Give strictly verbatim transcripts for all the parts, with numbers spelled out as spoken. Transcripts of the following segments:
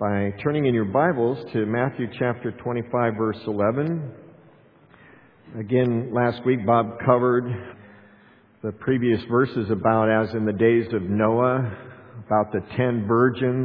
by turning in your Bibles to Matthew chapter twenty-five, verse eleven. Again, last week Bob covered the previous verses about as in the days of Noah, about the ten virgins,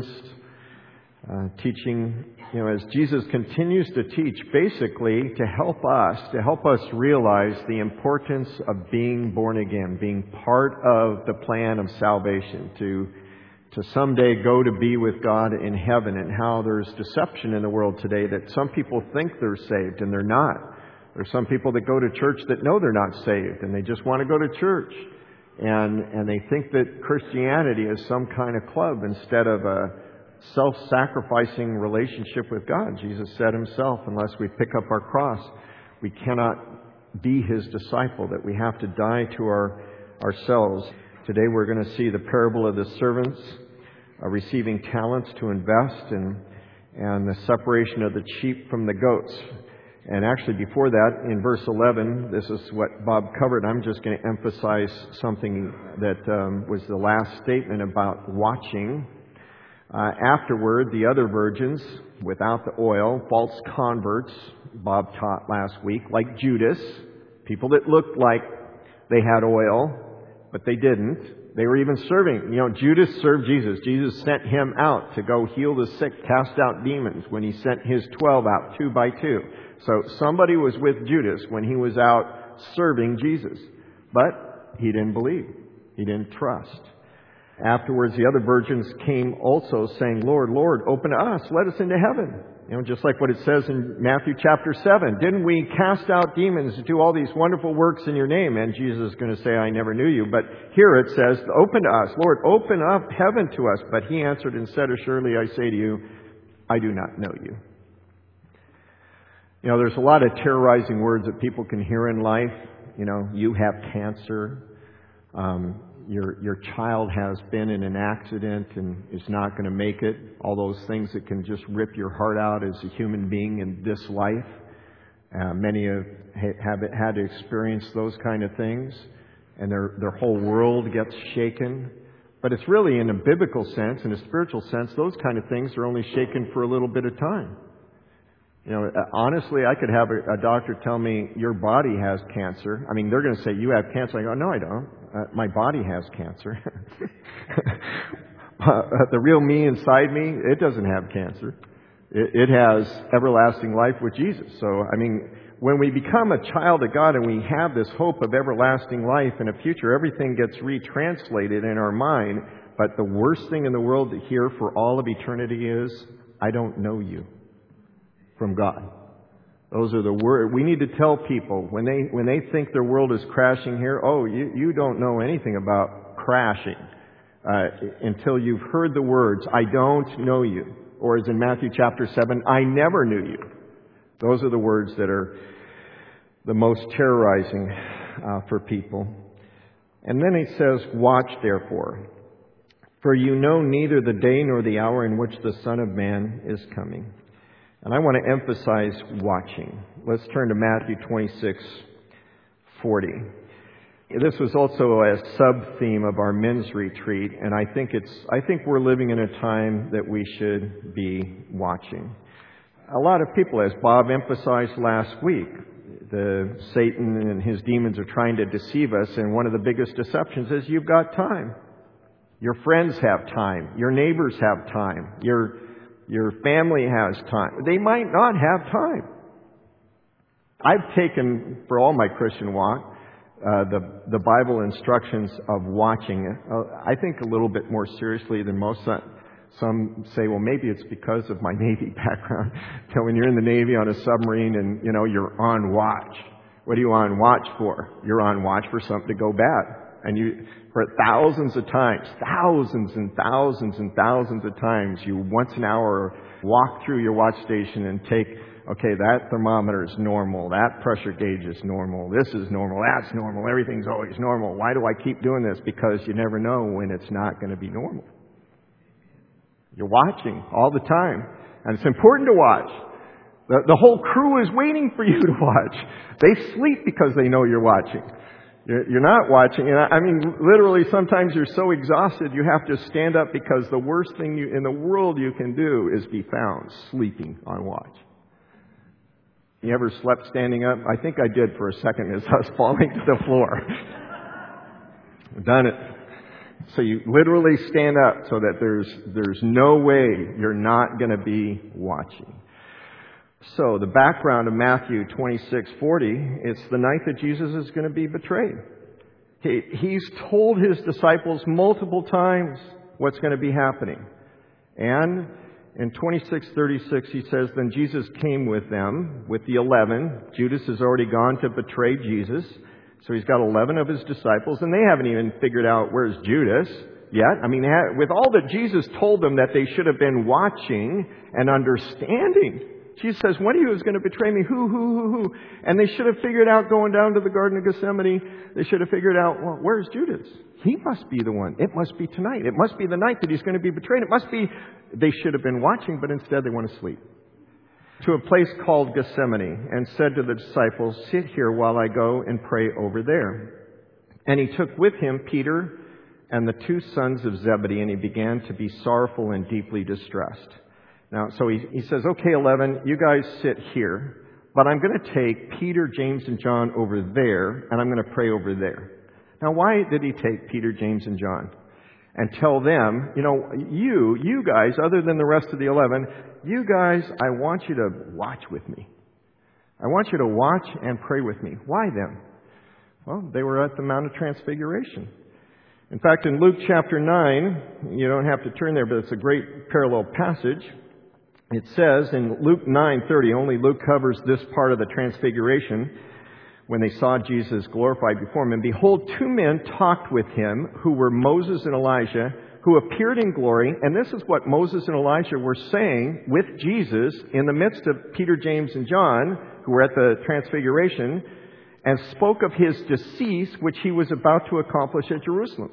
uh, teaching, you know, as Jesus continues to teach, basically to help us, to help us realize the importance of being born again, being part of the plan of salvation, to to someday go to be with God in heaven, and how there's deception in the world today that some people think they're saved and they're not. There's some people that go to church that know they're not saved and they just want to go to church. And and they think that Christianity is some kind of club instead of a self-sacrificing relationship with God. Jesus said himself, unless we pick up our cross, we cannot be his disciple, that we have to die to our ourselves. Today we're going to see the parable of the servants uh, receiving talents to invest, and and the separation of the sheep from the goats. And actually before that, in verse eleven, this is what Bob covered. I'm just going to emphasize something that um, was the last statement about watching. Uh, afterward, the other virgins, without the oil, false converts, Bob taught last week, like Judas, people that looked like they had oil, but they didn't. They were even serving. You know, Judas served Jesus. Jesus sent him out to go heal the sick, cast out demons, when he sent his twelve out two by two. So somebody was with Judas when he was out serving Jesus. But he didn't believe. He didn't trust. Afterwards, the other virgins came also, saying, Lord, Lord, open to us. Let us into heaven. You know, just like what it says in Matthew chapter seven. Didn't we cast out demons and do all these wonderful works in your name? And Jesus is going to say, I never knew you. But here it says, open to us. Lord, open up heaven to us. But he answered and said, assuredly I say to you, I do not know you. You know, there's a lot of terrorizing words that people can hear in life. You know, you have cancer. Um, your your child has been in an accident and is not going to make it. All those things that can just rip your heart out as a human being in this life. Uh, many have, have had to experience those kind of things, and their their whole world gets shaken. But it's really, in a biblical sense, in a spiritual sense, those kind of things are only shaken for a little bit of time. You know, honestly, I could have a, a doctor tell me, your body has cancer. I mean, they're going to say, you have cancer. I go, no, I don't. Uh, my body has cancer. uh, the real me inside me, it doesn't have cancer. It, it has everlasting life with Jesus. So, I mean, when we become a child of God and we have this hope of everlasting life in a future, everything gets retranslated in our mind. But the worst thing in the world to hear for all of eternity is, I don't know you. From God. Those are the words we need to tell people when they when they think their world is crashing here. Oh, you, you don't know anything about crashing uh, until you've heard the words, I don't know you. Or as in Matthew chapter seven, I never knew you. Those are the words that are the most terrorizing uh, for people. And then he says, watch therefore, for you know neither the day nor the hour in which the Son of Man is coming. And I want to emphasize watching. Let's turn to Matthew twenty-six forty. This was also a sub-theme of our men's retreat, and I think it's I think we're living in a time that we should be watching. A lot of people, as Bob emphasized last week, the Satan and his demons are trying to deceive us, and one of the biggest deceptions is you've got time. Your friends have time. Your neighbors have time. Your Your family has time. They might not have time. I've taken, for all my Christian walk, uh, the the Bible instructions of watching, uh, I think a little bit more seriously than most. Some say, well, maybe it's because of my Navy background. So when you're in the Navy on a submarine and, you know, you're on watch. What are you on watch for? You're on watch for something to go bad. And you, for thousands of times, thousands and thousands and thousands of times, you once an hour walk through your watch station and take, okay, that thermometer is normal, that pressure gauge is normal, this is normal, that's normal, everything's always normal. Why do I keep doing this? Because you never know when it's not going to be normal. You're watching all the time. And it's important to watch. The, the whole crew is waiting for you to watch. They sleep because they know you're watching. You're, you're not watching. And I, I mean, literally, sometimes you're so exhausted you have to stand up because the worst thing you, in the world you can do is be found sleeping on watch. You ever slept standing up? I think I did for a second as I was falling to the floor. I've done it. So you literally stand up so that there's there's no way you're not going to be watching. So the background of Matthew twenty-six forty, it's the night that Jesus is going to be betrayed. He, he's told his disciples multiple times what's going to be happening. And in twenty-six thirty-six, he says, then Jesus came with them, with the eleven. Judas has already gone to betray Jesus. So he's got eleven of his disciples, and they haven't even figured out where's Judas yet. I mean, with all that Jesus told them that they should have been watching and understanding. Jesus says, one of you is going to betray me. Who, who, who, who? And they should have figured out going down to the Garden of Gethsemane. They should have figured out, well, where's Judas? He must be the one. It must be tonight. It must be the night that he's going to be betrayed. It must be. They should have been watching, but instead they want to sleep. To a place called Gethsemane, and said to the disciples, sit here while I go and pray over there. And he took with him Peter and the two sons of Zebedee, and he began to be sorrowful and deeply distressed. Now, so he, he says, okay, eleven, you guys sit here, but I'm going to take Peter, James, and John over there, and I'm going to pray over there. Now, why did he take Peter, James, and John? And tell them, you know, you, you guys, other than the rest of the eleven, you guys, I want you to watch with me. I want you to watch and pray with me. Why then? Well, they were at the Mount of Transfiguration. In fact, in Luke chapter nine, you don't have to turn there, but it's a great parallel passage. It says in Luke nine thirty, only Luke covers this part of the Transfiguration, when they saw Jesus glorified before him. And behold, two men talked with him, who were Moses and Elijah, who appeared in glory. And this is what Moses and Elijah were saying with Jesus in the midst of Peter, James, and John, who were at the Transfiguration, and spoke of his decease, which he was about to accomplish at Jerusalem.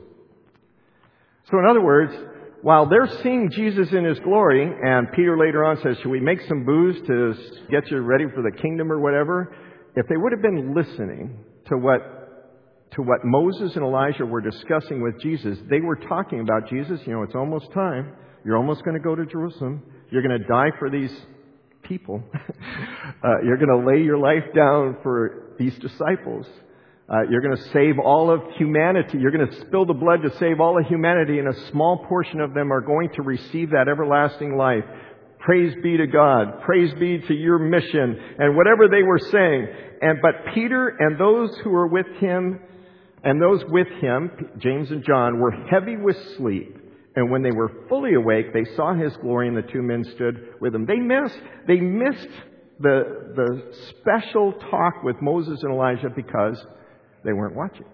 So in other words, while they're seeing Jesus in his glory, and Peter later on says, should we make some booze to get you ready for the kingdom or whatever? If they would have been listening to what to what Moses and Elijah were discussing with Jesus, they were talking about Jesus. You know, it's almost time. You're almost going to go to Jerusalem. You're going to die for these people. uh, you're going to lay your life down for these disciples. Uh, you're going to save all of humanity. You're going to spill the blood to save all of humanity, and a small portion of them are going to receive that everlasting life. Praise be to God. Praise be to your mission. And whatever they were saying. And but Peter and those who were with him, and those with him, James and John, were heavy with sleep. And when they were fully awake, they saw his glory, and the two men stood with him. They missed, they missed the, the special talk with Moses and Elijah because they weren't watching.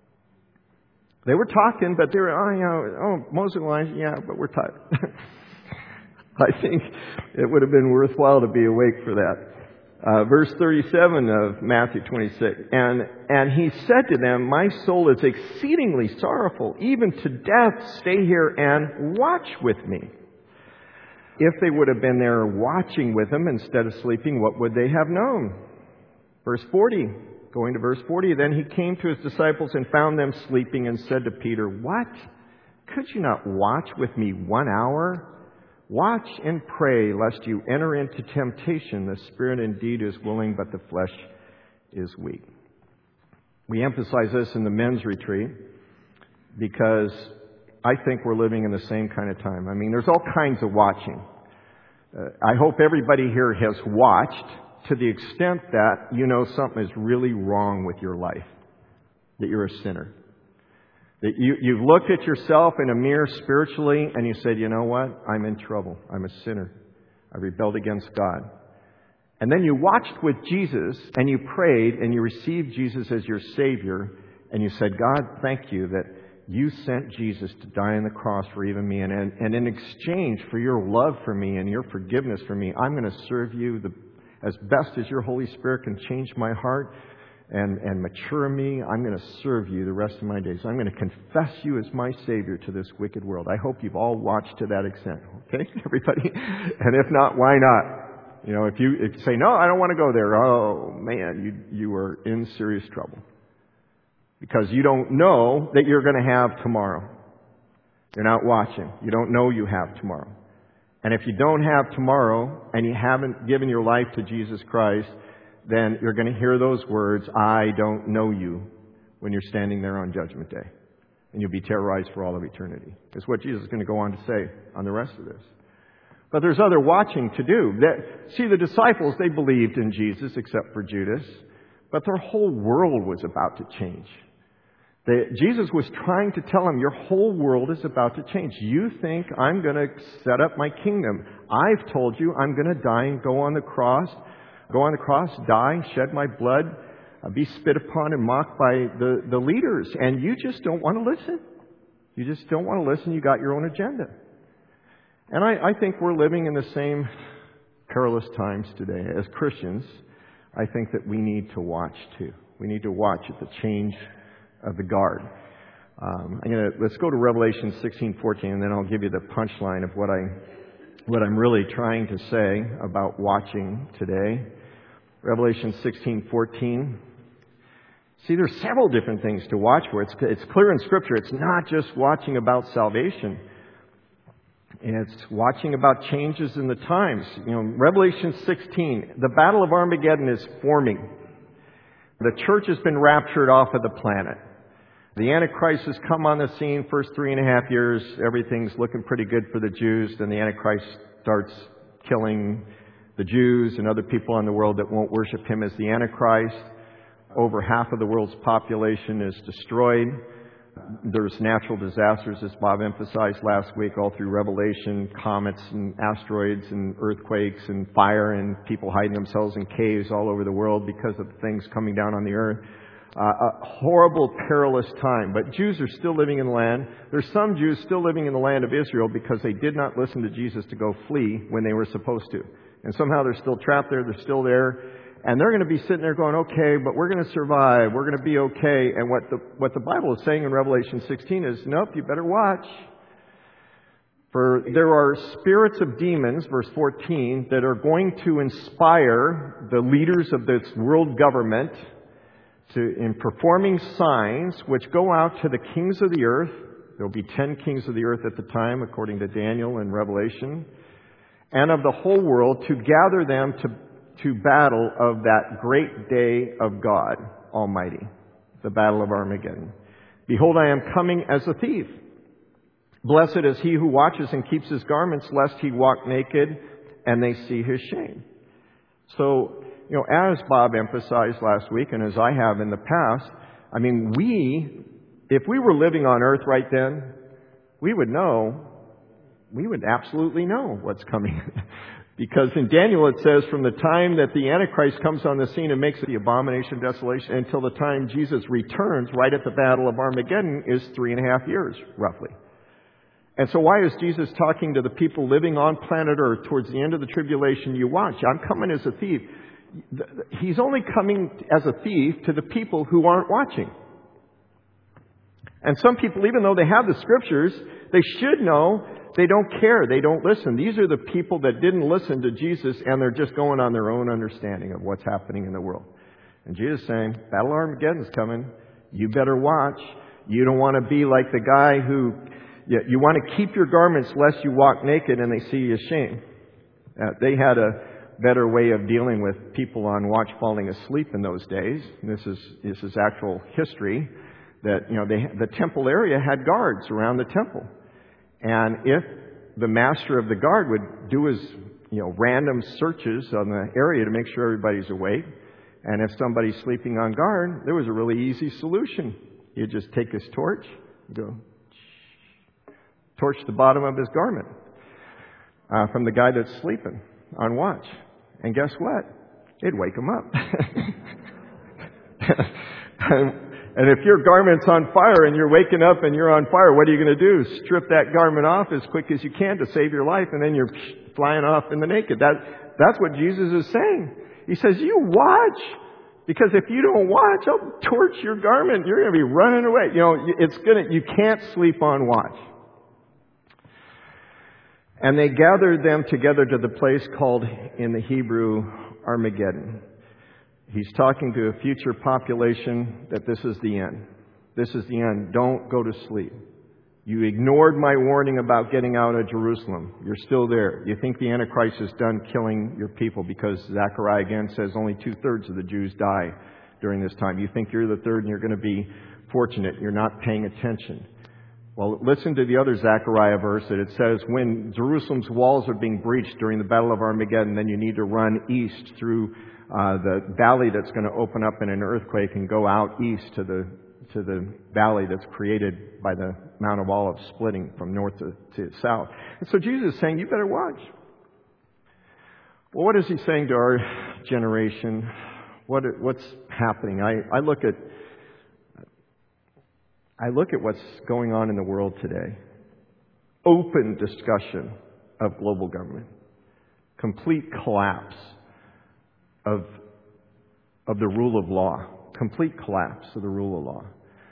They were talking, but they were, oh, you know, oh, Moses and Elijah, yeah, but we're tired. I think it would have been worthwhile to be awake for that. Uh, verse thirty-seven of Matthew twenty-six. And, and he said to them, my soul is exceedingly sorrowful, even to death. Stay here and watch with me. If they would have been there watching with him instead of sleeping, what would they have known? Verse forty. Going to verse forty. Then he came to his disciples and found them sleeping and said to Peter, what? Could you not watch with me one hour? Watch and pray, lest you enter into temptation. The spirit indeed is willing, but the flesh is weak. We emphasize this in the men's retreat because I think we're living in the same kind of time. I mean, there's all kinds of watching. Uh, I hope everybody here has watched to the extent that you know something is really wrong with your life, that you're a sinner. That you, you've looked at yourself in a mirror spiritually and you said, you know what? I'm in trouble. I'm a sinner. I rebelled against God. And then you watched with Jesus and you prayed and you received Jesus as your Savior and you said, God, thank you that you sent Jesus to die on the cross for even me. And, and, and in exchange for your love for me and your forgiveness for me, I'm going to serve you the, as best as your Holy Spirit can change my heart and, and mature me. I'm going to serve you the rest of my days. I'm going to confess you as my Savior to this wicked world. I hope you've all watched to that extent. Okay, everybody? And if not, why not? You know, if you, if you say, no, I don't want to go there. Oh, man, you, you are in serious trouble. because you don't know that you're going to have tomorrow. You're not watching. You don't know you have tomorrow. And if you don't have tomorrow and you haven't given your life to Jesus Christ, then you're going to hear those words, I don't know you, when you're standing there on Judgment Day. And you'll be terrorized for all of eternity. That's what Jesus is going to go on to say on the rest of this. But there's other watching to do. That, see, the disciples, they believed in Jesus except for Judas. But their whole world was about to change. They, Jesus was trying to tell them, your whole world is about to change. You think I'm going to set up my kingdom. I've told you I'm going to die and go on the cross. Go on the cross, die, shed my blood, uh, be spit upon and mocked by the, the leaders. And you just don't want to listen. You just don't want to listen. You got your own agenda. And I, I think we're living in the same perilous times today. As Christians, I think that we need to watch too. We need to watch at the change of the guard. Um, I'm gonna let's go to Revelation sixteen fourteen, and then I'll give you the punchline of what I what I'm really trying to say about watching today. Revelation sixteen fourteen. See, there's several different things to watch for. It's it's clear in Scripture. It's not just watching about salvation. It's watching about changes in the times. You know, Revelation sixteen, the battle of Armageddon is forming. The church has been raptured off of the planet. The Antichrist has come on the scene. First three and a half years, everything's looking pretty good for the Jews. Then the Antichrist starts killing the Jews and other people in the world that won't worship him as the Antichrist. Over half of the world's population is destroyed. There's natural disasters, as Bob emphasized last week, all through Revelation, comets and asteroids and earthquakes and fire and people hiding themselves in caves all over the world because of things coming down on the earth. Uh, a horrible, perilous time. But Jews are still living in the land. There's some Jews still living in the land of Israel because they did not listen to Jesus to go flee when they were supposed to. And somehow they're still trapped there. They're still there. And they're going to be sitting there going, okay, but we're going to survive. We're going to be okay. And what the, what the Bible is saying in Revelation sixteen is, nope, you better watch. For there are spirits of demons, verse fourteen, that are going to inspire the leaders of this world government to, in performing signs which go out to the kings of the earth. There will be ten kings of the earth at the time, according to Daniel and Revelation, and of the whole world, to gather them to to battle of that great day of God Almighty, the battle of Armageddon. Behold, I am coming as a thief. Blessed is he who watches and keeps his garments, lest he walk naked and they see his shame. So, you know, as Bob emphasized last week, and as I have in the past, I mean, we, if we were living on earth right then, we would know, we would absolutely know what's coming. Because in Daniel it says from the time that the Antichrist comes on the scene and makes the abomination of desolation until the time Jesus returns right at the battle of Armageddon is three and a half years, roughly. And so why is Jesus talking to the people living on planet Earth towards the end of the tribulation? You watch, I'm coming as a thief. He's only coming as a thief to the people who aren't watching. And some people, even though they have the Scriptures, they should know. They don't care. They don't listen. These are the people that didn't listen to Jesus, and they're just going on their own understanding of what's happening in the world. And Jesus is saying, Battle of Armageddon's coming. You better watch. You don't want to be like the guy who, you, you want to keep your garments lest you walk naked and they see you shame. Uh, they had a better way of dealing with people on watch falling asleep in those days. And this is, this is actual history. That, you know, they, the temple area had guards around the temple. And if the master of the guard would do his, you know, random searches on the area to make sure everybody's awake, and if somebody's sleeping on guard, there was a really easy solution. He'd just take his torch, go, torch the bottom of his garment uh, from the guy that's sleeping on watch. And guess what? It'd wake him up. And if your garment's on fire and you're waking up and you're on fire, what are you going to do? Strip that garment off as quick as you can to save your life, and then you're flying off in the naked. That, that's what Jesus is saying. He says, you watch. Because if you don't watch, I'll torch your garment. You're going to be running away. You know, it's going to, you can't sleep on watch. And they gathered them together to the place called in the Hebrew Armageddon. He's talking to a future population that this is the end. This is the end. Don't go to sleep. You ignored my warning about getting out of Jerusalem. You're still there. You think the Antichrist is done killing your people because Zechariah again says only two-thirds of the Jews die during this time. You think you're the third and you're going to be fortunate. You're not paying attention. Well, listen to the other Zechariah verse that it says, when Jerusalem's walls are being breached during the Battle of Armageddon, then you need to run east through uh, the valley that's going to open up in an earthquake and go out east to the to the valley that's created by the Mount of Olives splitting from north to, to south. And so Jesus is saying, you better watch. Well, what is he saying to our generation? What what's happening? I, I look at I look at what's going on in the world today. Open discussion of global government. Complete collapse of of the rule of law. Complete collapse of the rule of law.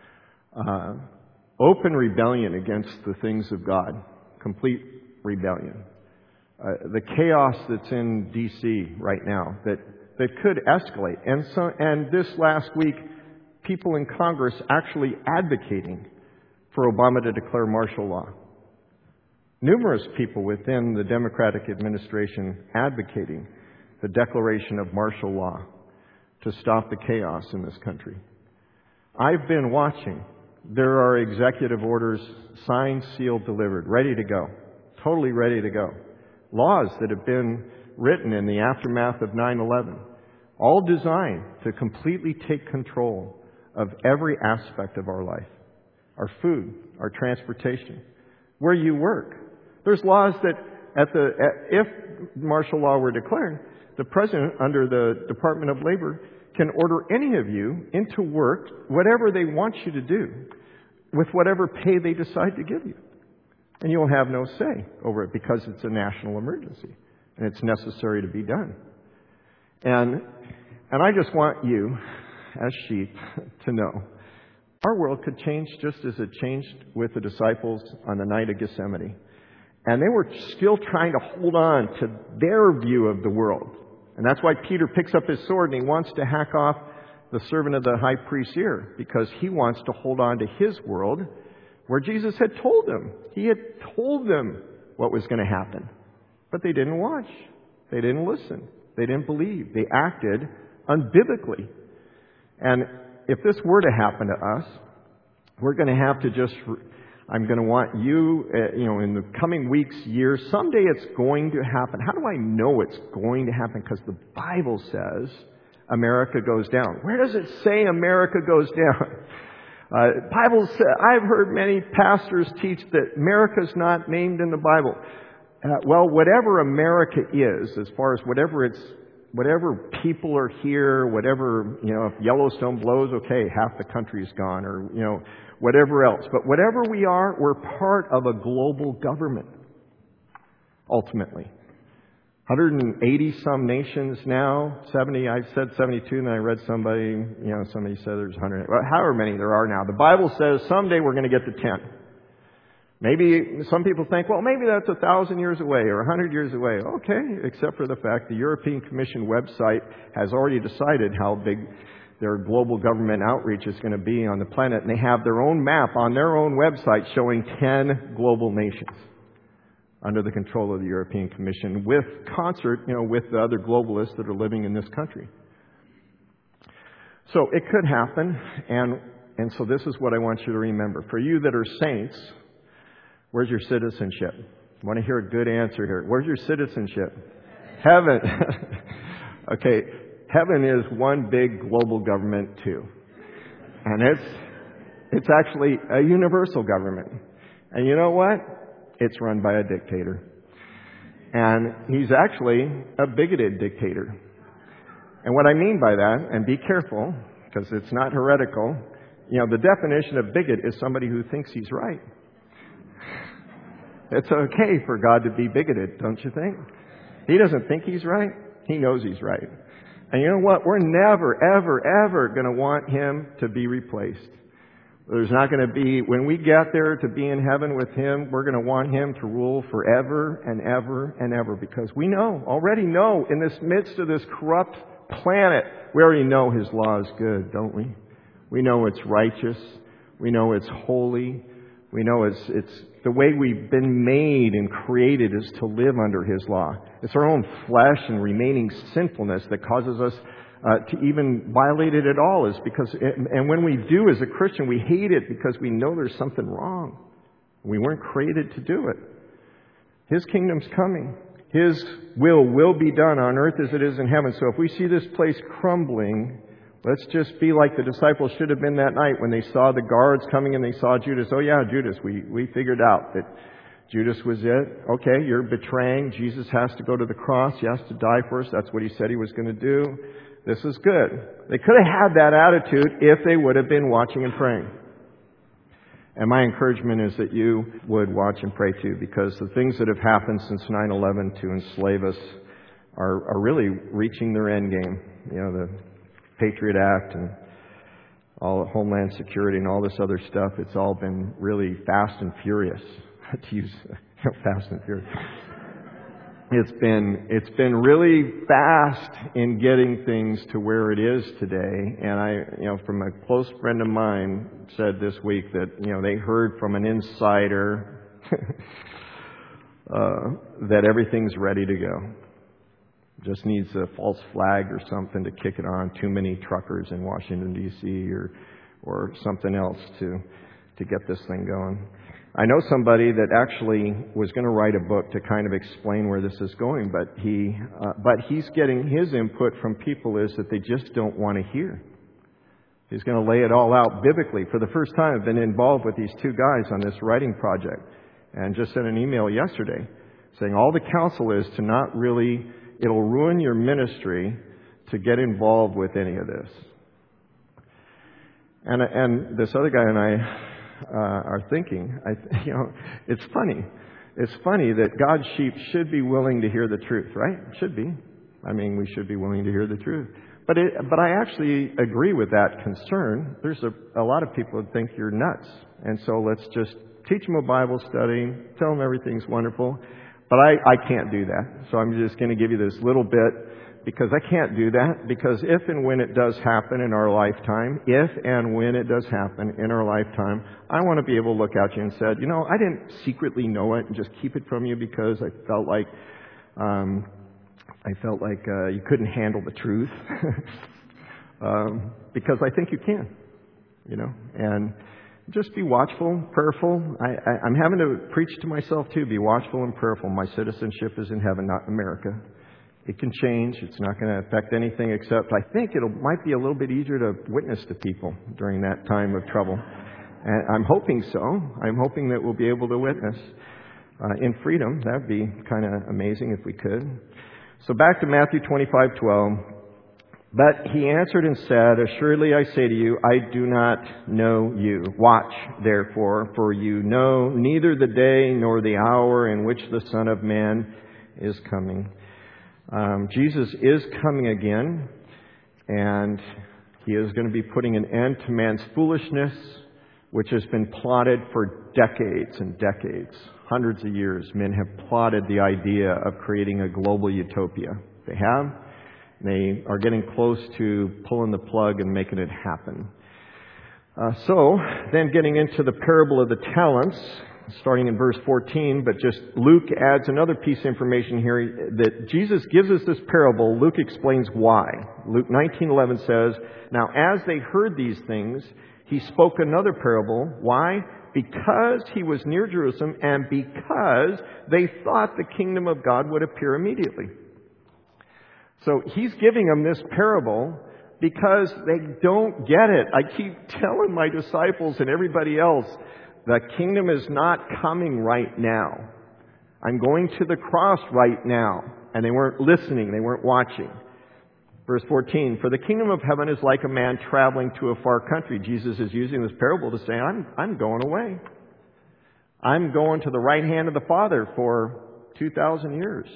Uh, open rebellion against the things of God. Complete rebellion. Uh, the chaos that's in D C right now that, that could escalate. And so, and this last week, people in Congress actually advocating for Obama to declare martial law. Numerous people within the Democratic administration advocating the declaration of martial law to stop the chaos in this country. I've been watching. There are executive orders, signed, sealed, delivered, ready to go. Totally ready to go. Laws that have been written in the aftermath of nine eleven, all designed to completely take control of every aspect of our life. Our food, our transportation, where you work. There's laws that at the, at, if martial law were declared, the President, under the Department of Labor, can order any of you into work, whatever they want you to do, with whatever pay they decide to give you. And you'll have no say over it because it's a national emergency and it's necessary to be done. And, and I just want you, as sheep, to know our world could change just as it changed with the disciples on the night of Gethsemane. And they were still trying to hold on to their view of the world. And that's why Peter picks up his sword and he wants to hack off the servant of the high priest's ear, because he wants to hold on to his world where Jesus had told them. He had told them what was going to happen. But they didn't watch. They didn't listen. They didn't believe. They acted unbiblically. And if this were to happen to us, we're going to have to just... I'm going to want you, uh, you know, in the coming weeks, years, someday it's going to happen. How do I know it's going to happen? Because the Bible says America goes down. Where does it say America goes down? Uh, Bible says, I've heard many pastors teach that America's not named in the Bible. Uh, well, whatever America is, as far as whatever it's, whatever people are here, whatever, you know, if Yellowstone blows, okay, half the country's gone, or, you know, whatever else. But whatever we are, we're part of a global government, ultimately. one hundred eighty some nations now, seventy, I said seventy-two, and then I read somebody, you know, somebody said there's one hundred, well, however many there are now. The Bible says someday we're going to get to ten. Maybe some people think, well, maybe that's a thousand years away or a hundred years away. Okay, except for the fact the European Commission website has already decided how big their global government outreach is going to be on the planet, and they have their own map on their own website showing ten global nations under the control of the European Commission, with concert, you know, with the other globalists that are living in this country. So it could happen, and and so this is what I want you to remember. For you that are saints, where's your citizenship? I want to hear a good answer here. Where's your citizenship? Heaven. Okay. Heaven is one big global government too. And it's it's actually a universal government. And you know what? It's run by a dictator. And he's actually a bigoted dictator. And what I mean by that, and be careful, because it's not heretical, you know, the definition of bigot is somebody who thinks he's right. It's okay for God to be bigoted, don't you think? He doesn't think he's right. He knows he's right. And you know what? We're never, ever, ever going to want him to be replaced. There's not going to be, when we get there to be in heaven with him, we're going to want him to rule forever and ever and ever. Because we know, already know, in this midst of this corrupt planet, we already know his law is good, don't we? We know it's righteous. We know it's holy. We know it's it's the way we've been made and created is to live under His law. It's our own flesh and remaining sinfulness that causes us uh, to even violate it at all. Is because it, and when we do as a Christian, we hate it because we know there's something wrong. We weren't created to do it. His kingdom's coming. His will will be done on earth as it is in heaven. So if we see this place crumbling, let's just be like the disciples should have been that night when they saw the guards coming and they saw Judas. Oh yeah, Judas, we, we figured out that Judas was it. Okay, you're betraying. Jesus has to go to the cross. He has to die for us. That's what He said He was going to do. This is good. They could have had that attitude if they would have been watching and praying. And my encouragement is that you would watch and pray too, because the things that have happened since nine eleven to enslave us are, are really reaching their end game. You know, the Patriot Act and all Homeland Security and all this other stuff, it's all been really fast and furious. To use fast and furious. It's been it's been really fast in getting things to where it is today. And I, you know, from a close friend of mine said this week that, you know, they heard from an insider uh, that everything's ready to go. Just needs a false flag or something to kick it on. Too many truckers in Washington, D C or or something else to to get this thing going. I know somebody that actually was going to write a book to kind of explain where this is going, but he uh, but he's getting his input from people is that they just don't want to hear. He's going to lay it all out biblically. For the first time, I've been involved with these two guys on this writing project, and just sent an email yesterday saying all the counsel is to not really. It'll ruin your ministry to get involved with any of this. And and this other guy and I uh, are thinking, I, you know, it's funny. It's funny that God's sheep should be willing to hear the truth, right? Should be. I mean, we should be willing to hear the truth. But it, but I actually agree with that concern. There's a, a lot of people that think you're nuts. And so let's just teach them a Bible study, tell them everything's wonderful. But I, I can't do that. So I'm just going to give you this little bit because I can't do that. Because if and when it does happen in our lifetime, if and when it does happen in our lifetime, I want to be able to look at you and say, you know, I didn't secretly know it and just keep it from you because I felt like um, I felt like uh, you couldn't handle the truth. um, because I think you can, you know, and just be watchful, prayerful. I, I, I'm having to preach to myself too. Be watchful and prayerful. My citizenship is in heaven, not in America. It can change. It's not going to affect anything except I think it might be a little bit easier to witness to people during that time of trouble. And I'm hoping so. I'm hoping that we'll be able to witness uh, in freedom. That would be kind of amazing if we could. So back to Matthew twenty-five twelve. But he answered and said, assuredly I say to you, I do not know you. Watch, therefore, for you know neither the day nor the hour in which the Son of Man is coming. Um, Jesus is coming again, and He is going to be putting an end to man's foolishness, which has been plotted for decades and decades. Hundreds of years, men have plotted the idea of creating a global utopia. They have. They are getting close to pulling the plug and making it happen. Uh, so, then getting into the parable of the talents, starting in verse fourteen, but just Luke adds another piece of information here that Jesus gives us this parable. Luke explains why. Luke nineteen eleven says, now as they heard these things, He spoke another parable. Why? Because He was near Jerusalem and because they thought the kingdom of God would appear immediately. So He's giving them this parable because they don't get it. I keep telling my disciples and everybody else, the kingdom is not coming right now. I'm going to the cross right now. And they weren't listening. They weren't watching. Verse fourteen, for the kingdom of heaven is like a man traveling to a far country. Jesus is using this parable to say, I'm, I'm going away. I'm going to the right hand of the Father for two thousand years.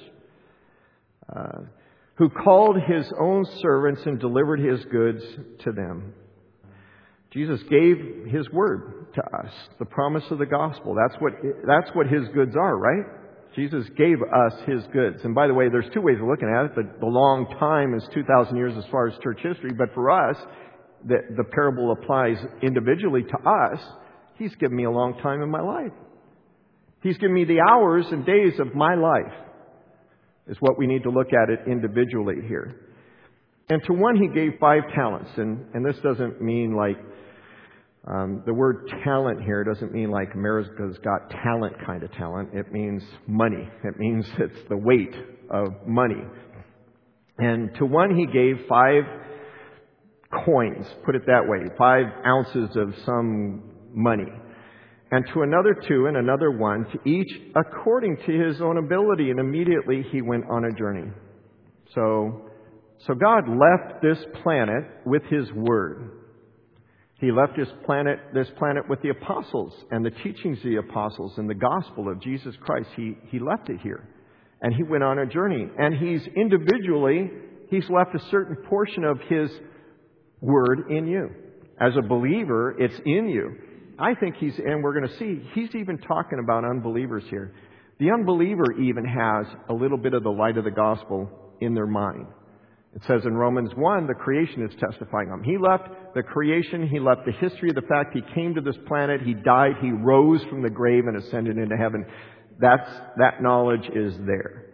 Uh, who called His own servants and delivered His goods to them. Jesus gave His word to us, the promise of the gospel. That's what, that's what His goods are, right? Jesus gave us His goods. And by the way, there's two ways of looking at it. The, the long time is two thousand years as far as church history. But for us, that the parable applies individually to us, He's given me a long time in my life. He's given me the hours and days of my life, is what we need to look at it individually here. And to one He gave five talents. And, and this doesn't mean like, um, the word talent here doesn't mean like America's Got Talent kind of talent. It means money. It means it's the weight of money. And to one He gave five coins, put it that way, five ounces of some money. And to another two, and another one, to each according to his own ability. And immediately he went on a journey. So, so God left this planet with His Word. He left His planet, this planet with the apostles and the teachings of the apostles and the gospel of Jesus Christ. He, he left it here. And He went on a journey. And He's individually, He's left a certain portion of His Word in you. As a believer, it's in you. I think He's, and we're going to see, He's even talking about unbelievers here. The unbeliever even has a little bit of the light of the gospel in their mind. It says in Romans one, the creation is testifying on Him. He left the creation, He left the history of the fact He came to this planet, He died, He rose from the grave and ascended into heaven. That's, that knowledge is there.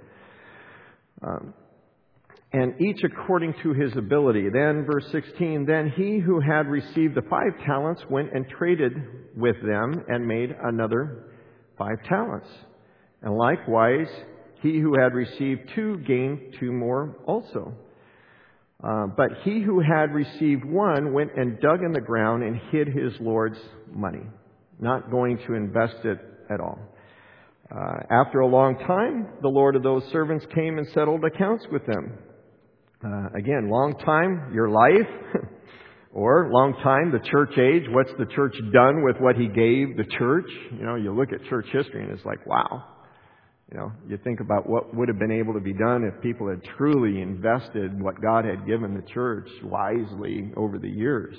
Um, and each according to his ability. Then, verse sixteen, then he who had received the five talents went and traded with them and made another five talents. And likewise, he who had received two gained two more also. Uh, but he who had received one went and dug in the ground and hid his Lord's money, not going to invest it at all. Uh, after a long time, the Lord of those servants came and settled accounts with them. Uh, again, long time, your life, or long time, the church age. What's the church done with what He gave the church? You know, you look at church history and it's like, wow. You know, you think about what would have been able to be done if people had truly invested what God had given the church wisely over the years.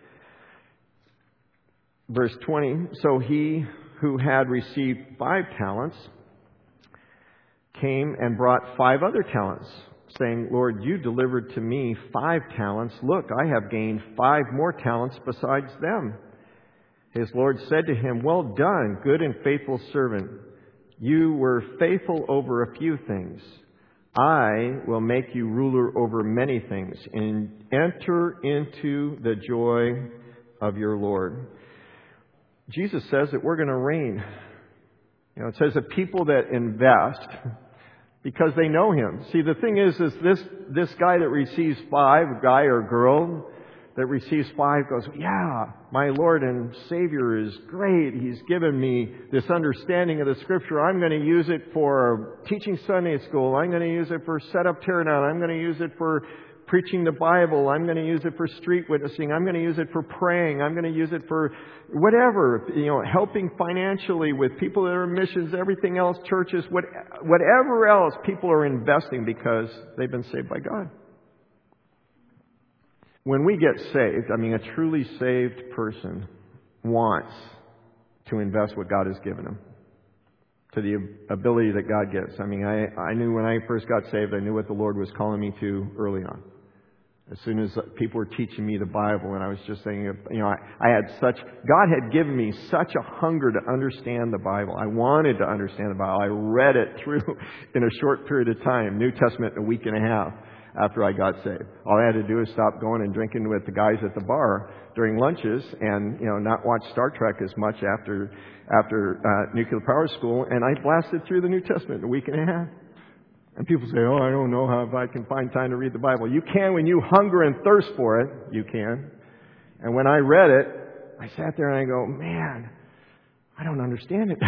Verse twenty, so he who had received five talents came and brought five other talents, saying, Lord, you delivered to me five talents. Look, I have gained five more talents besides them. His Lord said to him, well done, good and faithful servant. You were faithful over a few things. I will make you ruler over many things, and enter into the joy of your Lord. Jesus says that we're going to reign. You know, it says that people that invest because they know Him. See, the thing is, is this, this guy that receives five, guy or girl that receives five goes, yeah, my Lord and Savior is great. He's given me this understanding of the Scripture. I'm going to use it for teaching Sunday school. I'm going to use it for set-up teardown. I'm going to use it for preaching the Bible. I'm going to use it for street witnessing. I'm going to use it for praying. I'm going to use it for whatever, you know, helping financially with people that are in missions, everything else, churches, what, whatever else people are investing because they've been saved by God. When we get saved, I mean, a truly saved person wants to invest what God has given them to the ability that God gives. I mean, I, I knew when I first got saved, I knew what the Lord was calling me to early on. As soon as people were teaching me the Bible, and I was just saying, you know, I, I had such, God had given me such a hunger to understand the Bible. I wanted to understand the Bible. I read it through in a short period of time, New Testament in a week and a half after I got saved. All I had to do was stop going and drinking with the guys at the bar during lunches and, you know, not watch Star Trek as much after, after uh, nuclear power school, and I blasted through the New Testament in a week and a half. And people say, oh, I don't know how if I can find time to read the Bible. You can when you hunger and thirst for it. You can. And when I read it, I sat there and I go, man, I don't understand it.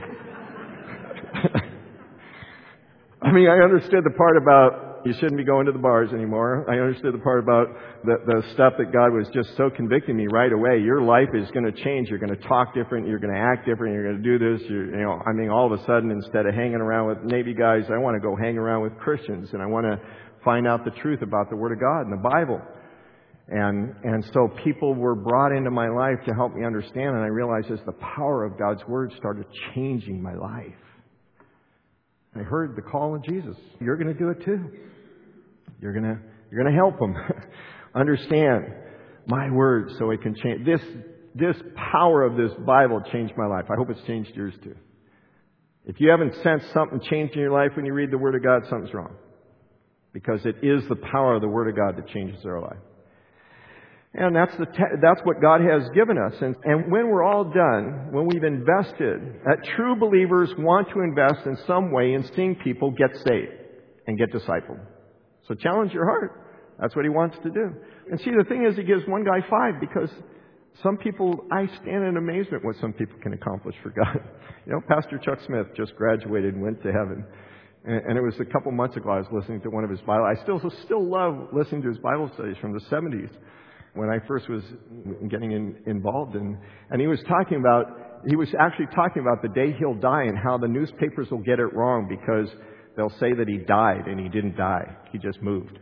I mean, I understood the part about you shouldn't be going to the bars anymore. I understood the part about the, the stuff that God was just so convicting me right away. Your life is going to change. You're going to talk different. You're going to act different. You're going to do this. You're, you know, I mean, all of a sudden, instead of hanging around with Navy guys, I want to go hang around with Christians, and I want to find out the truth about the Word of God and the Bible. And and so people were brought into my life to help me understand, and I realized as the power of God's Word started changing my life. I heard the call of Jesus. You're going to do it too. You're going to you're going to help them understand my word so it can change. This, this power of this Bible changed my life. I hope it's changed yours too. If you haven't sensed something change in your life when you read the Word of God, something's wrong. Because it is the power of the Word of God that changes our life. And that's the te- that's what God has given us. And, and when we're all done, when we've invested, that true believers want to invest in some way in seeing people get saved and get discipled. So challenge your heart. That's what He wants to do. And see, the thing is, He gives one guy five because some people, I stand in amazement what some people can accomplish for God. You know, Pastor Chuck Smith just graduated and went to heaven. And, and it was a couple months ago I was listening to one of his Bible. I still still love listening to his Bible studies from the seventies when I first was getting in, involved. In, and he was talking about, he was actually talking about the day he'll die and how the newspapers will get it wrong because they'll say that he died and he didn't die. He just moved.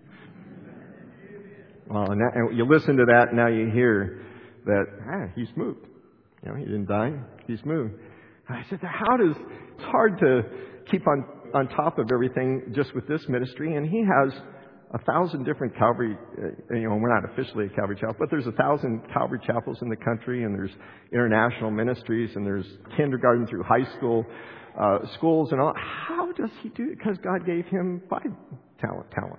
Well, and, that, and you listen to that and now you hear that, ah, he's moved. You know, he didn't die. He's moved. And I said, how does, it's hard to keep on, on top of everything just with this ministry. And he has a thousand different Calvary, uh, you know, we're not officially a Calvary chapel, but there's a thousand Calvary chapels in the country, and there's international ministries, and there's kindergarten through high school, uh, schools and all. How does he do it? Because God gave him five talent, talent.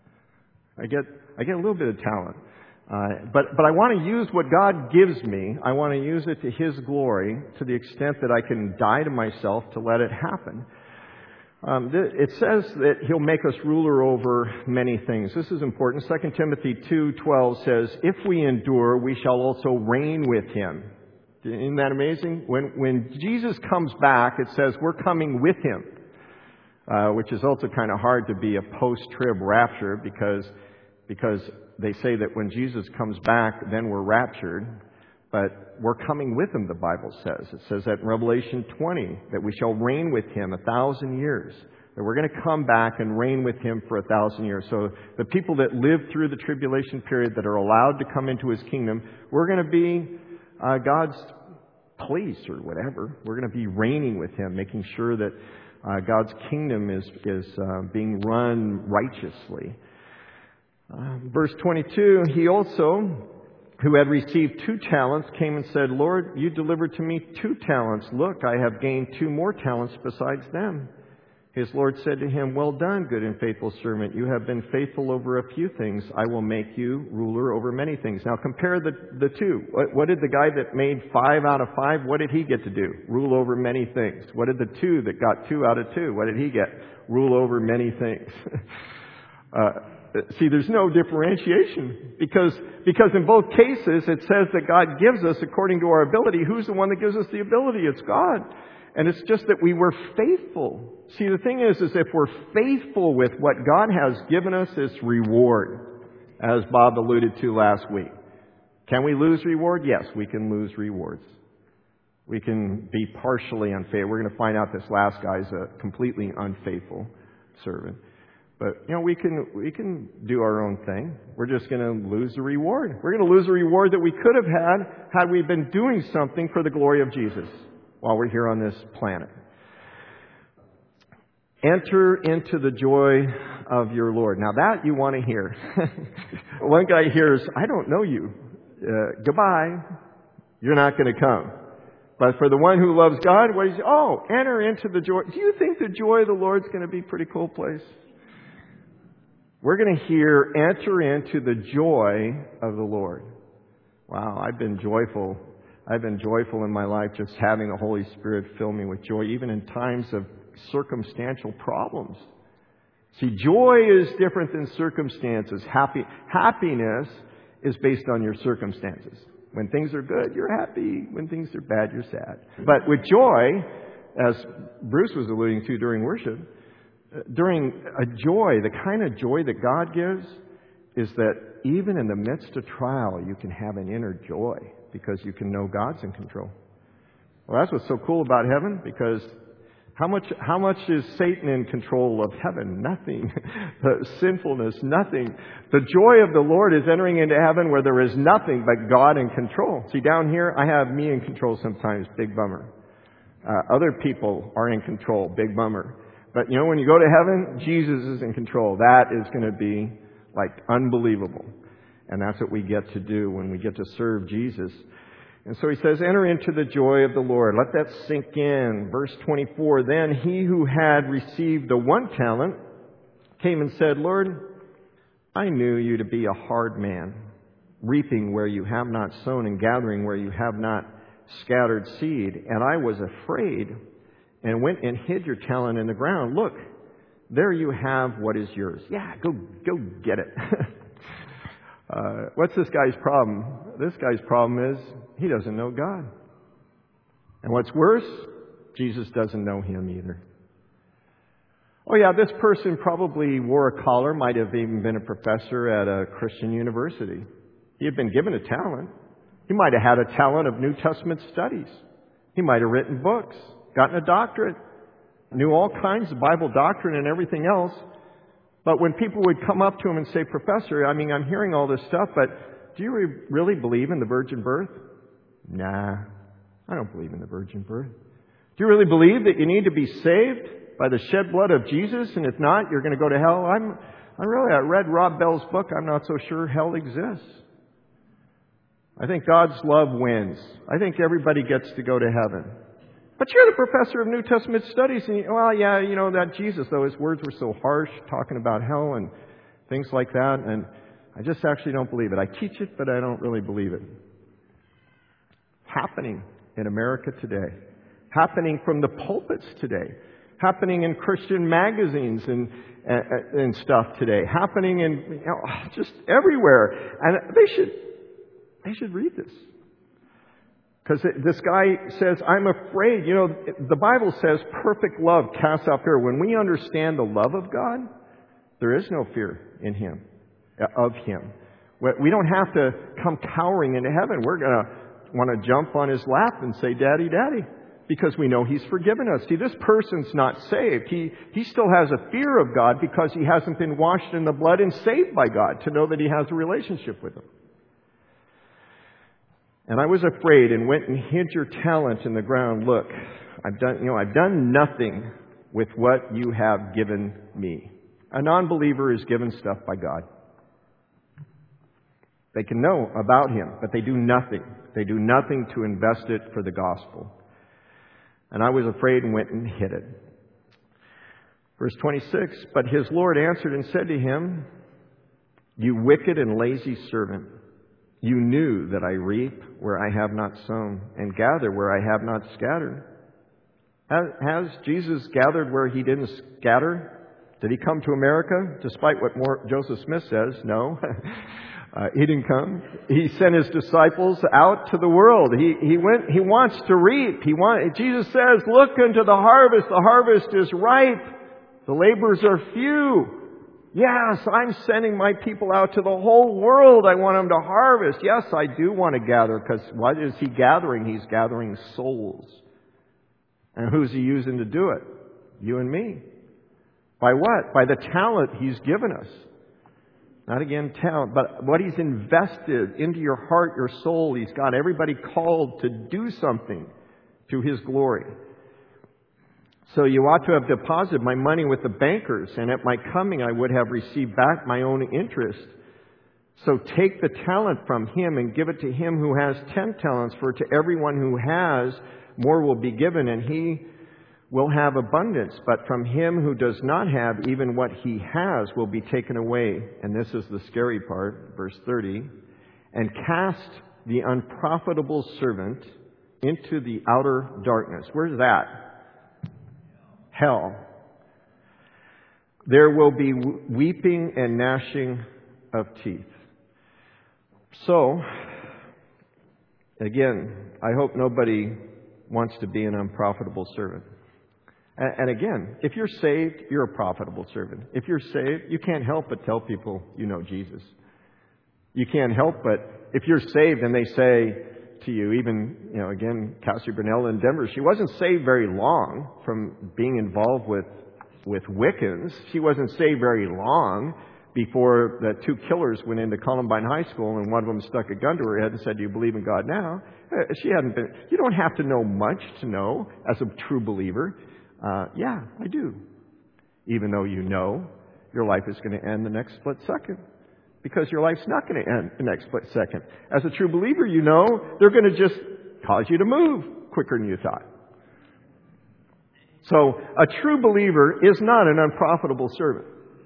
I get, I get a little bit of talent. Uh, but, but I want to use what God gives me. I want to use it to His glory to the extent that I can die to myself to let it happen. Um, th- it says that He'll make us ruler over many things. This is important. Second Timothy two twelve says, if we endure, we shall also reign with Him. Isn't that amazing? When, when Jesus comes back, it says we're coming with Him, uh, which is also kind of hard to be a post-trib rapture because, because they say that when Jesus comes back, then we're raptured. But we're coming with Him, the Bible says. It says that in Revelation twenty, that we shall reign with Him a thousand years. That we're going to come back and reign with Him for a thousand years. So the people that live through the tribulation period that are allowed to come into His kingdom, we're going to be uh, God's police or whatever. We're going to be reigning with Him, making sure that uh, God's kingdom is, is uh, being run righteously. Uh, verse twenty-two, He also, who had received two talents, came and said, Lord, you delivered to me two talents. Look, I have gained two more talents besides them. His Lord said to him, well done, good and faithful servant. You have been faithful over a few things. I will make you ruler over many things. Now compare the, the two. What, what did the guy that made five out of five, what did he get to do? Rule over many things. What did the two that got two out of two? What did he get? Rule over many things. uh, See, there's no differentiation because, because in both cases it says that God gives us according to our ability. Who's the one that gives us the ability? It's God. And it's just that we were faithful. See, the thing is, is if we're faithful with what God has given us, it's reward, as Bob alluded to last week. Can we lose reward? Yes, we can lose rewards. We can be partially unfaithful. We're going to find out this last guy's a completely unfaithful servant. But, you know, we can we can do our own thing. We're just going to lose the reward. We're going to lose the reward that we could have had had we been doing something for the glory of Jesus while we're here on this planet. Enter into the joy of your Lord. Now that you want to hear. One guy hears, I don't know you. Uh, goodbye. You're not going to come. But for the one who loves God, what is, oh, enter into the joy. Do you think the joy of the Lord's going to be a pretty cool place? We're going to hear, enter into the joy of the Lord. Wow, I've been joyful. I've been joyful in my life just having the Holy Spirit fill me with joy, even in times of circumstantial problems. See, joy is different than circumstances. Happy, happiness is based on your circumstances. When things are good, you're happy. When things are bad, you're sad. But with joy, as Bruce was alluding to during worship, during a joy, the kind of joy that God gives is that even in the midst of trial, you can have an inner joy because you can know God's in control. Well, that's what's so cool about heaven, because how much how much is Satan in control of heaven? Nothing. The sinfulness, nothing. The joy of the Lord is entering into heaven where there is nothing but God in control. See, down here, I have me in control sometimes. Big bummer. Uh, other people are in control. Big bummer. But, you know, when you go to heaven, Jesus is in control. That is going to be, like, unbelievable. And that's what we get to do when we get to serve Jesus. And so he says, enter into the joy of the Lord. Let that sink in. Verse twenty-four, then he who had received the one talent came and said, Lord, I knew you to be a hard man, reaping where you have not sown and gathering where you have not scattered seed. And I was afraid and went and hid your talent in the ground. Look, there you have what is yours. Yeah, go, go get it. uh, what's this guy's problem? This guy's problem is he doesn't know God. And what's worse, Jesus doesn't know him either. Oh yeah, this person probably wore a collar, might have even been a professor at a Christian university. He had been given a talent. He might have had a talent of New Testament studies. He might have written books, gotten a doctorate, knew all kinds of Bible doctrine and everything else. But when people would come up to him and say, Professor, I mean, I'm hearing all this stuff, but do you re- really believe in the virgin birth? Nah, I don't believe in the virgin birth. Do you really believe that you need to be saved by the shed blood of Jesus, and if not, you're going to go to hell? I'm, I really, I read Rob Bell's book. I'm not so sure hell exists. I think God's love wins. I think everybody gets to go to heaven. But you're the professor of New Testament studies, and you, well, yeah, you know that Jesus, though, his words were so harsh, talking about hell and things like that, and I just actually don't believe it. I teach it, but I don't really believe it. Happening in America today. Happening from the pulpits today. Happening in Christian magazines and, and, and stuff today. Happening in, you know, just everywhere. And they should, they should read this. Because this guy says, I'm afraid. You know, the Bible says perfect love casts out fear. When we understand the love of God, there is no fear in Him, of Him. We don't have to come cowering into heaven. We're going to want to jump on His lap and say, Daddy, Daddy. Because we know He's forgiven us. See, this person's not saved. He, he still has a fear of God because he hasn't been washed in the blood and saved by God to know that he has a relationship with Him. And I was afraid and went and hid your talent in the ground. Look, I've done, you know, I've done nothing with what you have given me. A non-believer is given stuff by God. They can know about Him, but they do nothing. They do nothing to invest it for the gospel. And I was afraid and went and hid it. Verse twenty-six, but his Lord answered and said to him, you wicked and lazy servant, you knew that I reap where I have not sown and gather where I have not scattered. Has, has Jesus gathered where He didn't scatter? Did He come to America? Despite what more Joseph Smith says, no. Uh, he didn't come. He sent His disciples out to the world. He, he went, He wants to reap. He want, Jesus says, look into the harvest. The harvest is ripe. The laborers are few. Yes, I'm sending my people out to the whole world. I want them to harvest. Yes, I do want to gather, because what is He gathering? He's gathering souls. And who's He using to do it? You and me. By what? By the talent He's given us. Not again talent, but what He's invested into your heart, your soul. He's got everybody called to do something to His glory. So you ought to have deposited my money with the bankers, and at my coming I would have received back my own interest. So take the talent from him and give it to him who has ten talents, for to everyone who has, more will be given, and he will have abundance, but from him who does not have, even what he has will be taken away. And this is the scary part, verse thirty. And cast the unprofitable servant into the outer darkness. Where's that? Hell. There will be weeping and gnashing of teeth. So, again, I hope nobody wants to be an unprofitable servant. And again, if you're saved, you're a profitable servant. If you're saved, you can't help but tell people you know Jesus. You can't help but, if you're saved and they say to you, even, you know, again, Cassie Burnell in Denver, she wasn't saved very long from being involved with, with Wiccans. She wasn't saved very long before the two killers went into Columbine High School and one of them stuck a gun to her head and said, do you believe in God now? She hadn't been, you don't have to know much to know as a true believer. Uh, yeah, I do. Even though you know your life is going to end the next split second. because your life's not going to end the next second. As a true believer, you know they're going to just cause you to move quicker than you thought. So a true believer is not an unprofitable servant.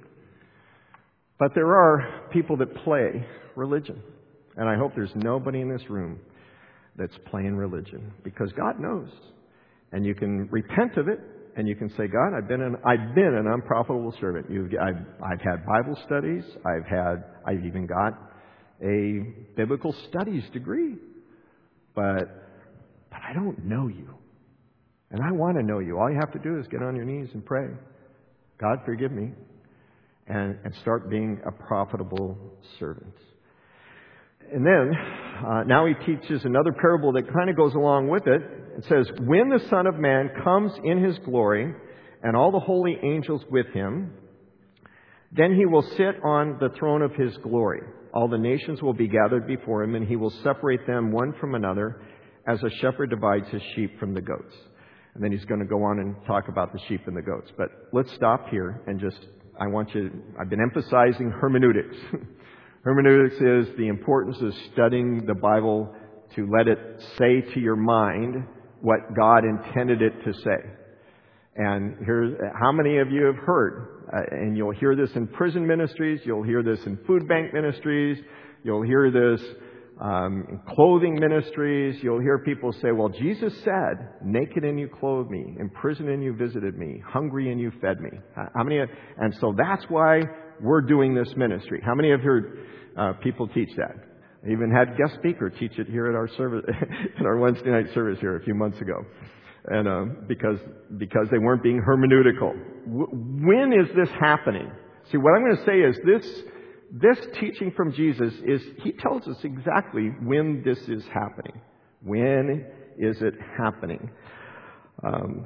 But there are people that play religion. And I hope there's nobody in this room that's playing religion, because God knows. And you can repent of it, and you can say, God, I've been an, I've been an unprofitable servant. You've, I've, I've had Bible studies. I've had, I've even got a biblical studies degree. But, but I don't know you. And I want to know you. All you have to do is get on your knees and pray. God, forgive me. And, and start being a profitable servant. And then, uh, now he teaches another parable that kind of goes along with it. It says, when the Son of Man comes in His glory, and all the holy angels with Him, then He will sit on the throne of His glory. All the nations will be gathered before Him, and He will separate them one from another, as a shepherd divides his sheep from the goats. And then He's going to go on and talk about the sheep and the goats. But let's stop here and just, I want you, I've been emphasizing hermeneutics. Hermeneutics is the importance of studying the Bible to let it say to your mind what God intended it to say. And here's how many of you have heard, uh, and you'll hear this in prison ministries, you'll hear this in food bank ministries, you'll hear this um, in clothing ministries, you'll hear people say, well, Jesus said, naked and you clothed me, in prison and you visited me, hungry and you fed me. How many? And so that's why we're doing this ministry. How many have heard uh, people teach that? I even had guest speaker teach it here at our service, in our Wednesday night service here a few months ago, and uh, because because they weren't being hermeneutical. W- when is this happening? See, what I'm going to say is this: this teaching from Jesus is He tells us exactly when this is happening. When is it happening? Um,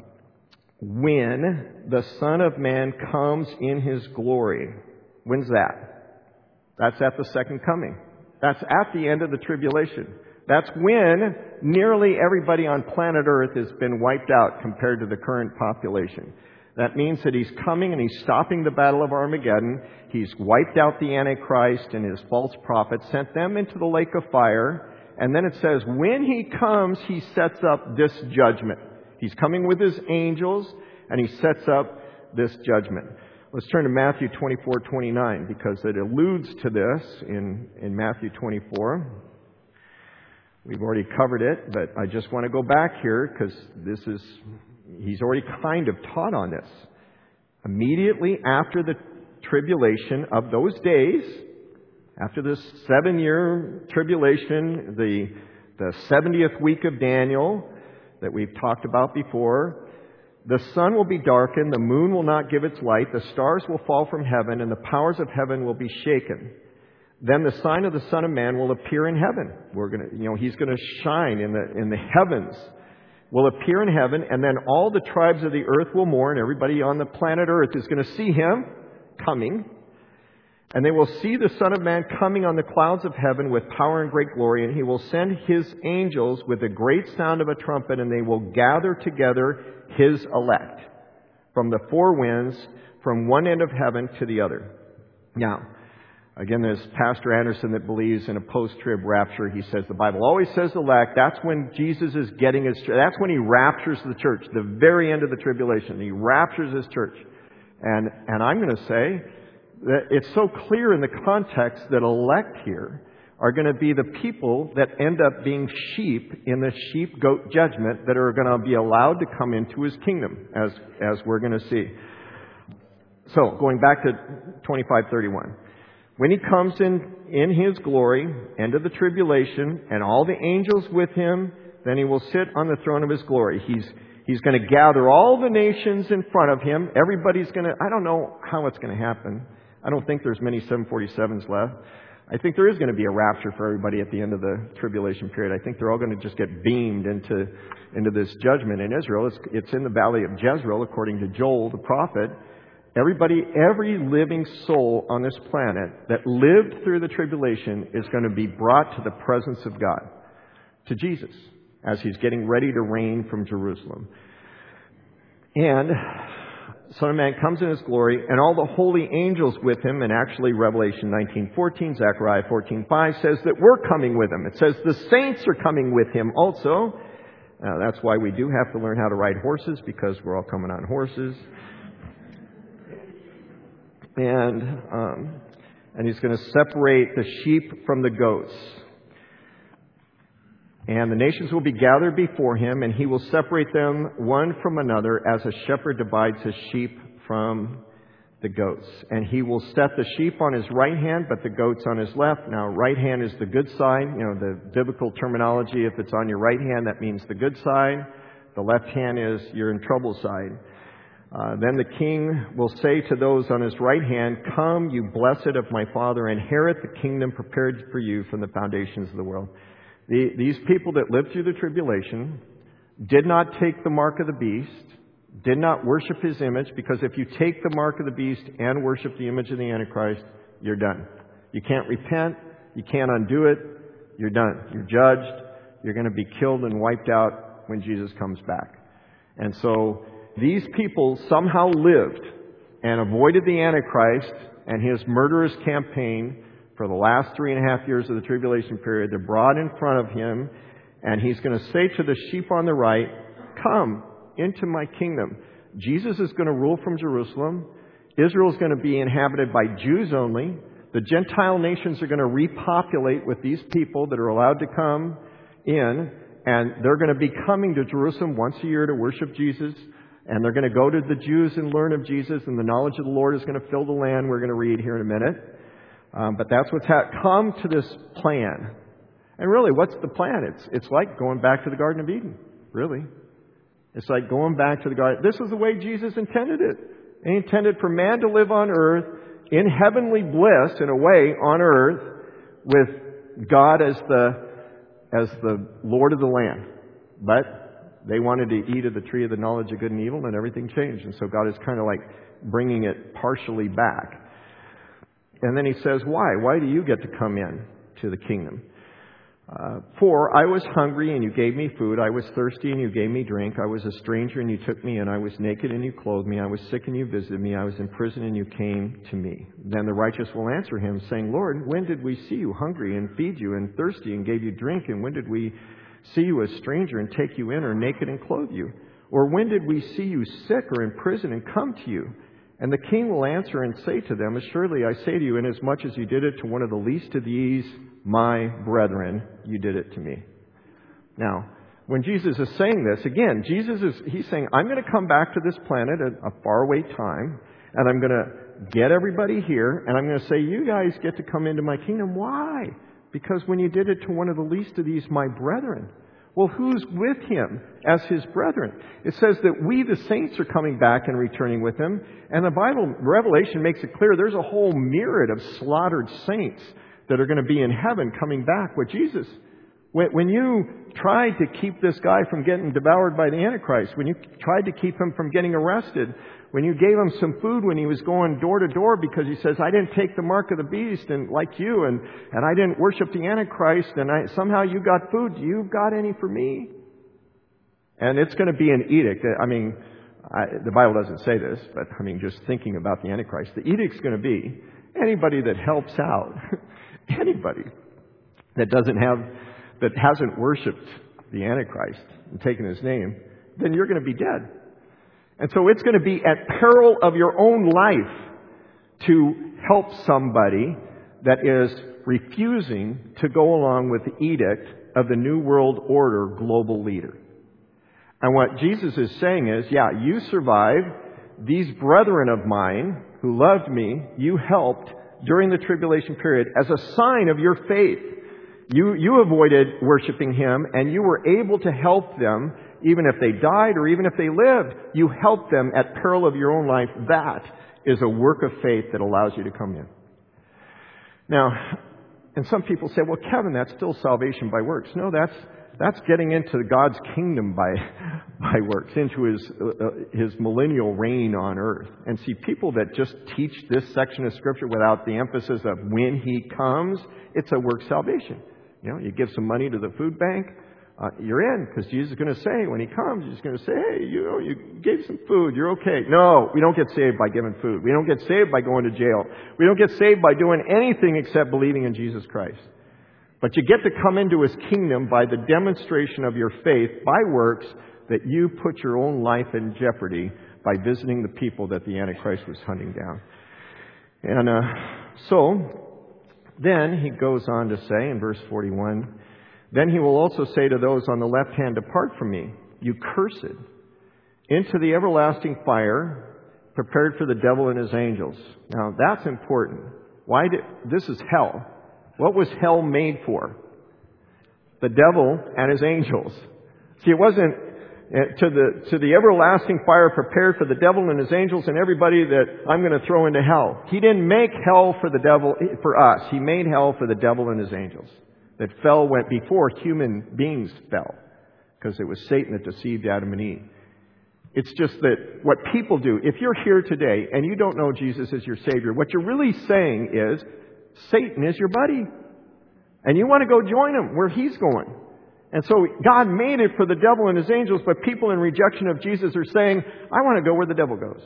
when the Son of Man comes in His glory. When's that? That's at the second coming. That's at the end of the tribulation. That's when nearly everybody on planet Earth has been wiped out compared to the current population. That means that He's coming and He's stopping the battle of Armageddon. He's wiped out the Antichrist and his false prophets, sent them into the lake of fire. And then it says, when He comes, He sets up this judgment. He's coming with His angels and He sets up this judgment. Let's turn to Matthew twenty-four twenty-nine, because it alludes to this in, in Matthew twenty-four. We've already covered it, but I just want to go back here because this is, He's already kind of taught on this. Immediately after the tribulation of those days, after this seven-year tribulation, the, the seventieth week of Daniel that we've talked about before, the sun will be darkened, the moon will not give its light, the stars will fall from heaven, and the powers of heaven will be shaken. Then the sign of the Son of Man will appear in heaven. We're gonna, you know, He's going to shine in the in the heavens. Will appear in heaven, and then all the tribes of the earth will mourn. Everybody on the planet Earth is going to see Him coming, and they will see the Son of Man coming on the clouds of heaven with power and great glory. And He will send His angels with a great sound of a trumpet, and they will gather together His elect from the four winds, from one end of heaven to the other. Now, again, there's Pastor Anderson that believes in a post-trib rapture. He says the Bible always says elect. That's when Jesus is getting His church. That's when He raptures the church, the very end of the tribulation. He raptures His church. And, and I'm going to say that it's so clear in the context that elect here are going to be the people that end up being sheep in the sheep-goat judgment that are going to be allowed to come into His kingdom, as, as we're going to see. So, going back to twenty-five thirty-one. When He comes in, in His glory, end of the tribulation, and all the angels with Him, then He will sit on the throne of His glory. He's, he's going to gather all the nations in front of Him. Everybody's going to, I don't know how it's going to happen. I don't think there's many seven forty-sevens left. I think there is going to be a rapture for everybody at the end of the tribulation period. I think they're all going to just get beamed into, into this judgment in Israel. It's, it's in the valley of Jezreel, according to Joel, the prophet. Everybody, every living soul on this planet that lived through the tribulation is going to be brought to the presence of God, to Jesus, as He's getting ready to reign from Jerusalem. And Son of Man comes in His glory, and all the holy angels with Him. And actually, Revelation nineteen fourteen, Zechariah fourteen five says that we're coming with Him. It says the saints are coming with Him also. Uh, that's why we do have to learn how to ride horses, because we're all coming on horses. And um, and He's going to separate the sheep from the goats. And the nations will be gathered before Him, and He will separate them one from another as a shepherd divides his sheep from the goats. And He will set the sheep on His right hand, but the goats on His left. Now, right hand is the good side. You know, the biblical terminology, if it's on your right hand, that means the good side. The left hand is you're in trouble side. Uh, then the King will say to those on His right hand, "Come, you blessed of my Father, inherit the kingdom prepared for you from the foundations of the world." The, these people that lived through the tribulation did not take the mark of the beast, did not worship his image, because if you take the mark of the beast and worship the image of the Antichrist, you're done. You can't repent. You can't undo it. You're done. You're judged. You're going to be killed and wiped out when Jesus comes back. And so these people somehow lived and avoided the Antichrist and his murderous campaign for the last three and a half years of the tribulation period. They're brought in front of Him, and He's going to say to the sheep on the right, "Come into my kingdom." Jesus is going to rule from Jerusalem. Israel is going to be inhabited by Jews only. The Gentile nations are going to repopulate with these people that are allowed to come in, and they're going to be coming to Jerusalem once a year to worship Jesus. And they're going to go to the Jews and learn of Jesus, and the knowledge of the Lord is going to fill the land. We're going to read here in a minute. Um, but that's what's happened. Come to this plan. And really, what's the plan? It's it's like going back to the Garden of Eden, really. It's like going back to the Garden. This is the way Jesus intended it. He intended for man to live on earth in heavenly bliss, in a way, on earth, with God as the as the Lord of the land. But they wanted to eat of the tree of the knowledge of good and evil, and everything changed. And so God is kind of like bringing it partially back. And then He says, why? Why do you get to come in to the kingdom? Uh, For I was hungry and you gave me food. I was thirsty and you gave me drink. I was a stranger and you took me in. I was naked and you clothed me. I was sick and you visited me. I was in prison and you came to me. Then the righteous will answer Him, saying, Lord, when did we see you hungry and feed you, and thirsty and gave you drink? And when did we see you a stranger and take you in, or naked and clothe you? Or when did we see you sick or in prison and come to you? And the King will answer and say to them, Assuredly I say to you, inasmuch as you did it to one of the least of these, my brethren, you did it to me. Now, when Jesus is saying this, again, Jesus is, He's saying, I'm going to come back to this planet at a faraway time, and I'm going to get everybody here, and I'm going to say, you guys get to come into my kingdom. Why? Because when you did it to one of the least of these, my brethren. Well, who's with Him as His brethren? It says that we, the saints, are coming back and returning with Him. And the Bible, Revelation makes it clear there's a whole myriad of slaughtered saints that are going to be in heaven coming back with Jesus. When, when you tried to keep this guy from getting devoured by the Antichrist, when you tried to keep him from getting arrested, when you gave him some food when he was going door to door because he says, I didn't take the mark of the beast and like you, and, and I didn't worship the Antichrist, and I, somehow you got food. Do you got any for me? And it's going to be an edict. I mean, I, the Bible doesn't say this, but I mean, just thinking about the Antichrist, the edict's going to be anybody that helps out, anybody that doesn't have, that hasn't worshipped the Antichrist and taken his name, then you're going to be dead. And so it's going to be at peril of your own life to help somebody that is refusing to go along with the edict of the New World Order global leader. And what Jesus is saying is, yeah, you survived. These brethren of mine who loved me, you helped during the tribulation period as a sign of your faith. You, you avoided worshiping Him, and you were able to help them. Even if they died or even if they lived, you helped them at peril of your own life. That is a work of faith that allows you to come in. Now, and some people say, well, Kevin, that's still salvation by works. No, that's that's getting into God's kingdom by by works, into His uh, His millennial reign on earth. And see, people that just teach this section of Scripture without the emphasis of when He comes, it's a work salvation. You know, you give some money to the food bank. uh, you're in, because Jesus is going to say, when he comes, he's going to say, hey, you know, you gave some food, you're okay. No, we don't get saved by giving food. We don't get saved by going to jail. We don't get saved by doing anything except believing in Jesus Christ. But you get to come into his kingdom by the demonstration of your faith by works that you put your own life in jeopardy by visiting the people that the Antichrist was hunting down. And uh, so, then he goes on to say in verse forty-one, then he will also say to those on the left hand, depart from me, you cursed, into the everlasting fire prepared for the devil and his angels. Now, that's important. Why did, this is hell. What was hell made for? The devil and his angels. See, it wasn't to the to the everlasting fire prepared for the devil and his angels and everybody that I'm going to throw into hell. He didn't make hell for the devil, for us. He made hell for the devil and his angels. That fell went before human beings fell, because it was Satan that deceived Adam and Eve. It's just that what people do, if you're here today and you don't know Jesus as your Savior, what you're really saying is, Satan is your buddy. And you want to go join him where he's going. And so God made it for the devil and his angels, but people in rejection of Jesus are saying, I want to go where the devil goes,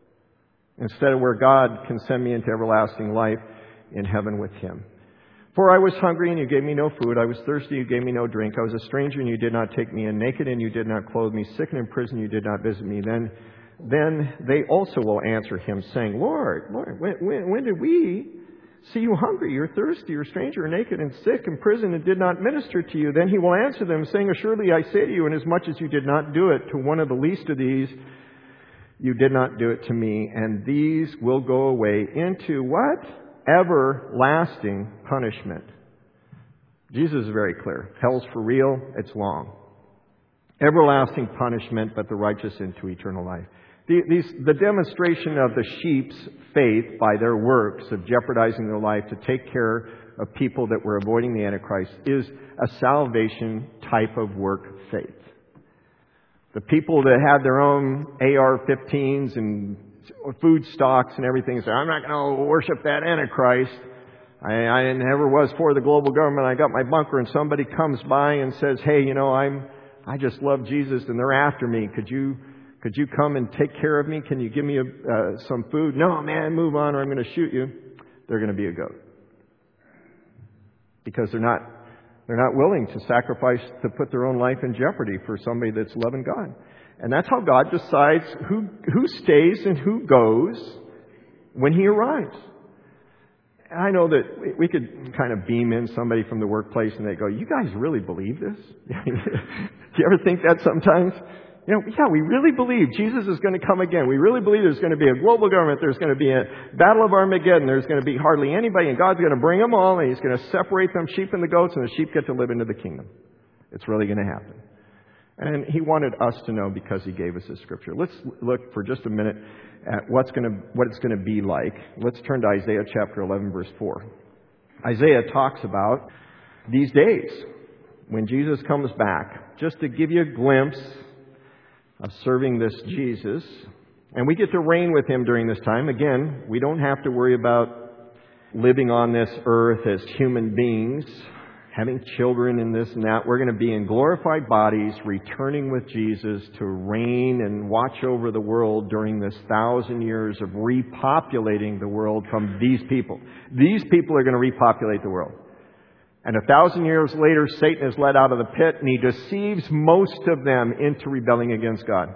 instead of where God can send me into everlasting life in heaven with him. For I was hungry, and you gave me no food. I was thirsty, you gave me no drink. I was a stranger, and you did not take me in. Naked, and you did not clothe me. Sick and in prison, you did not visit me. Then then they also will answer him, saying, Lord, Lord, when, when, when did we see you hungry, you're thirsty, you're a stranger, or naked, and sick, in prison, and did not minister to you? Then he will answer them, saying, Assuredly I say to you, inasmuch as you did not do it to one of the least of these, you did not do it to me. And these will go away into what? Everlasting punishment. Jesus is very clear. Hell's for real. It's long. Everlasting punishment, but the righteous into eternal life. The, these, the demonstration of the sheep's faith by their works of jeopardizing their life to take care of people that were avoiding the Antichrist is a salvation type of work faith. The people that had their own A R fifteens and food stocks and everything say, I'm not going to worship that Antichrist. I, I never was for the global government. I got my bunker, and somebody comes by and says, hey, you know, I'm, I just love Jesus and they're after me. Could you, could you come and take care of me? Can you give me a, uh, some food? No, man, move on or I'm going to shoot you. They're going to be a goat. Because they're not, they're not willing to sacrifice, to put their own life in jeopardy for somebody that's loving God. And that's how God decides who, who stays and who goes when he arrives. And I know that we could kind of beam in somebody from the workplace and they go, you guys really believe this? Do you ever think that sometimes? You know, yeah, we really believe Jesus is going to come again. We really believe there's going to be a global government. There's going to be a battle of Armageddon. There's going to be hardly anybody, and God's going to bring them all, and he's going to separate them, sheep and the goats, and the sheep get to live into the kingdom. It's really going to happen. And he wanted us to know because he gave us his scripture. Let's look for just a minute at what's going to, what it's going to be like. Let's turn to Isaiah chapter eleven, verse four. Isaiah talks about these days when Jesus comes back, just to give you a glimpse of serving this Jesus. And we get to reign with him during this time. Again, we don't have to worry about living on this earth as human beings, having children and this and that. We're going to be in glorified bodies, returning with Jesus to reign and watch over the world during this thousand years of repopulating the world from these people. These people are going to repopulate the world. And a thousand years later, Satan is led out of the pit, and he deceives most of them into rebelling against God.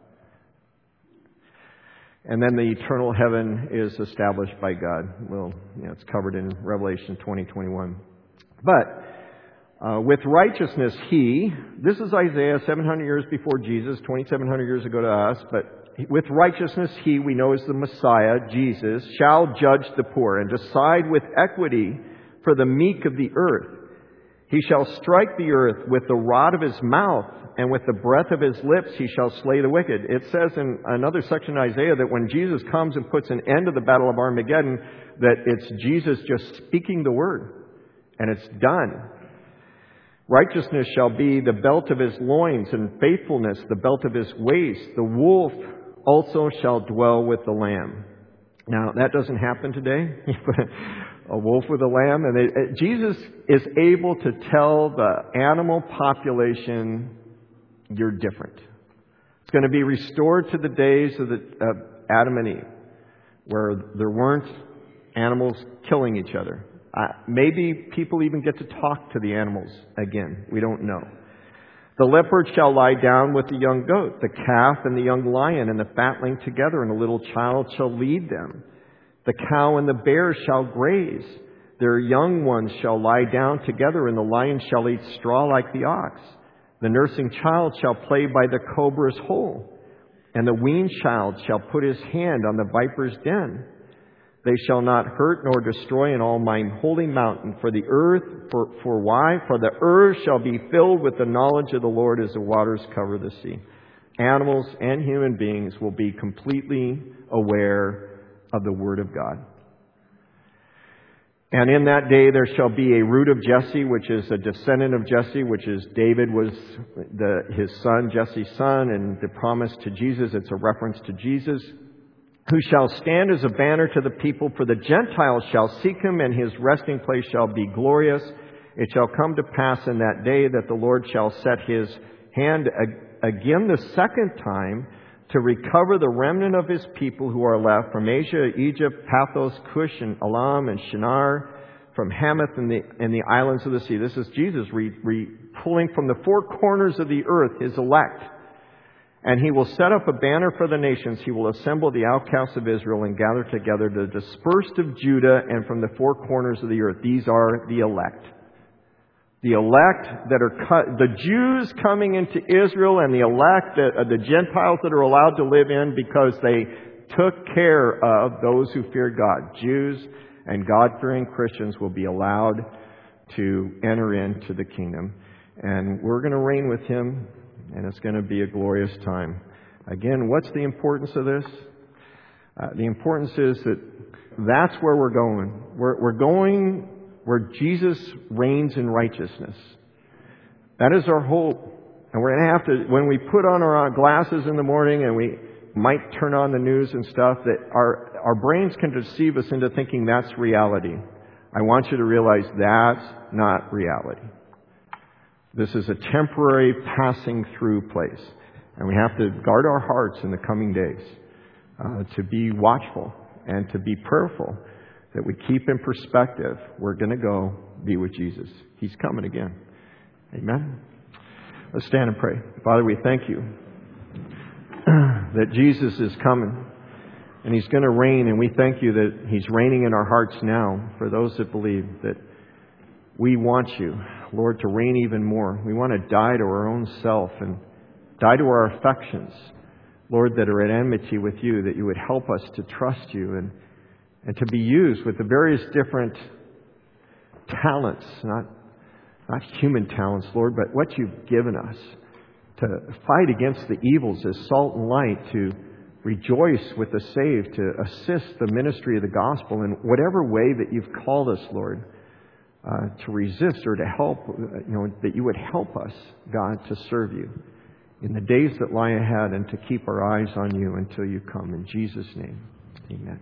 And then the eternal heaven is established by God. Well, you know, it's covered in Revelation twenty, twenty-one. But uh, with righteousness, he, this is Isaiah seven hundred years before Jesus, twenty-seven hundred years ago to us, but with righteousness, he, we know is the Messiah, Jesus, shall judge the poor and decide with equity for the meek of the earth. He shall strike the earth with the rod of his mouth, and with the breath of his lips he shall slay the wicked. It says in another section of Isaiah that when Jesus comes and puts an end to the battle of Armageddon, that it's Jesus just speaking the word, and it's done. Righteousness shall be the belt of his loins, and faithfulness the belt of his waist. The wolf also shall dwell with the lamb. Now, that doesn't happen today. a wolf with a lamb. And they, Jesus is able to tell the animal population, you're different. It's going to be restored to the days of, the, of Adam and Eve, where there weren't animals killing each other. Uh, maybe people even get to talk to the animals again. We don't know. The leopard shall lie down with the young goat, the calf and the young lion and the fatling together, and a little child shall lead them. The cow and the bear shall graze. Their young ones shall lie down together, and the lion shall eat straw like the ox. The nursing child shall play by the cobra's hole, and the weaned child shall put his hand on the viper's den. They shall not hurt nor destroy in all mine holy mountain. For the earth, for, for why? For the earth shall be filled with the knowledge of the Lord as the waters cover the sea. Animals and human beings will be completely aware of the Word of God. And in that day there shall be a root of Jesse, which is a descendant of Jesse, which is David was the, his son, Jesse's son, and the promise to Jesus, it's a reference to Jesus, who shall stand as a banner to the people, for the Gentiles shall seek him, and his resting place shall be glorious. It shall come to pass in that day that the Lord shall set his hand again the second time to recover the remnant of his people who are left from Asia, Egypt, Pathos, Cush, and Elam, and Shinar, from Hamath and the, and the islands of the sea. This is Jesus re, re, pulling from the four corners of the earth his elect. And he will set up a banner for the nations. He will assemble the outcasts of Israel and gather together the dispersed of Judah and from the four corners of the earth. These are the elect. The elect that are cut, the Jews coming into Israel, and the elect, that, uh, the Gentiles that are allowed to live in because they took care of those who feared God. Jews and God-fearing Christians will be allowed to enter into the kingdom. And we're going to reign with him. And it's going to be a glorious time. Again, what's the importance of this? Uh, the importance is that that's where we're going. We're, we're going where Jesus reigns in righteousness. That is our hope. And we're going to have to, when we put on our glasses in the morning and we might turn on the news and stuff, that our, our brains can deceive us into thinking that's reality. I want you to realize that's not reality. This is a temporary passing through place. And we have to guard our hearts in the coming days uh, to be watchful and to be prayerful that we keep in perspective. We're going to go be with Jesus. He's coming again. Amen. Let's stand and pray. Father, we thank you that Jesus is coming and He's going to reign. And we thank you that He's reigning in our hearts now for those that believe that we want you, Lord, to reign even more. We want to die to our own self and die to our affections, Lord, that are at enmity with you, that you would help us to trust you and, and to be used with the various different talents, not, not human talents, Lord, but what you've given us to fight against the evils as salt and light, to rejoice with the saved, to assist the ministry of the gospel in whatever way that you've called us, Lord. Uh, to resist or to help, you know, that you would help us, God, to serve you in the days that lie ahead and to keep our eyes on you until you come. In Jesus' name, amen.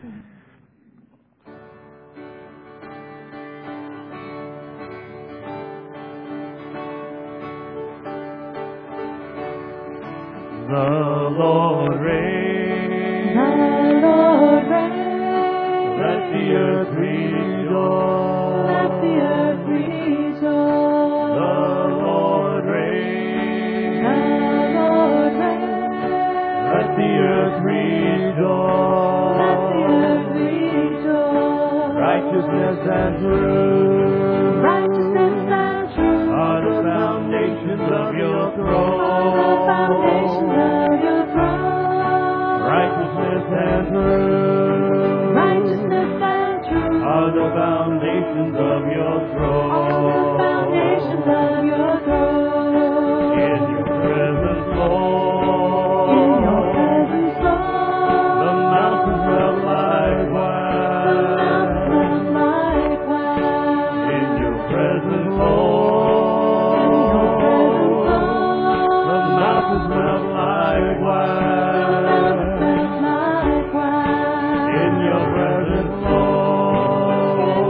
The Lord reigns. The Lord reigns. Let the earth rejoice. Let the earth rejoice. The Lord reigns. The Lord reigns. Let the earth rejoice. Let the earth rejoice. Righteousness and truth. Righteousness and truth Are the foundations of your throne. are the foundations of your throne. Righteousness and truth. Righteousness and truth Are the foundations of your throne. are the foundations of your throne. In your presence, Lord. In your presence, Lord, The mountains melt like the wax. mountains like wax. In your presence, In Lord. your presence, Lord, The mountains melt like wax. the mountains like wax. In your presence, Lord.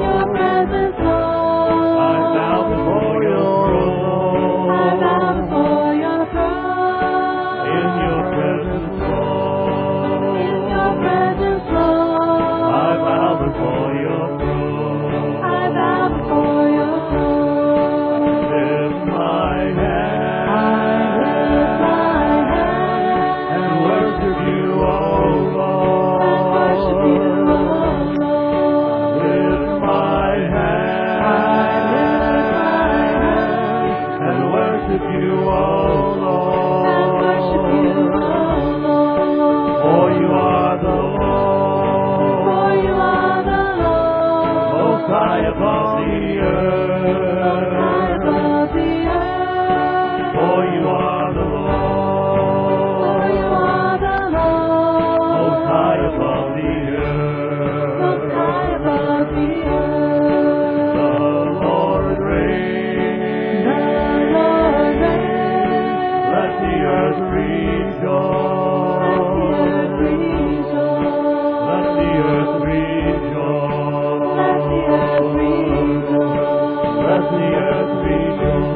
high above the Most high earth. above the earth. For you are the For you Lord. are the Lord. Most high above the earth. Most high above the earth. The Lord reigns. The Lord reigns. Let the earth rejoice. Let the earth rejoice. Let the earth rejoice. Let the earth rejoice. Let the earth rejoice.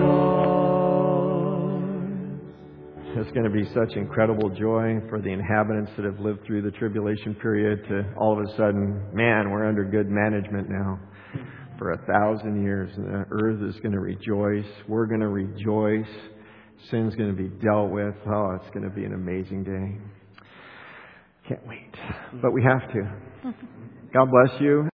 It's going to be such incredible joy for the inhabitants that have lived through the tribulation period to all of a sudden, man, we're under good management now for a thousand years. And the earth is going to rejoice. We're going to rejoice. Sin's going to be dealt with. Oh, it's going to be an amazing day. Can't wait. But we have to. God bless you.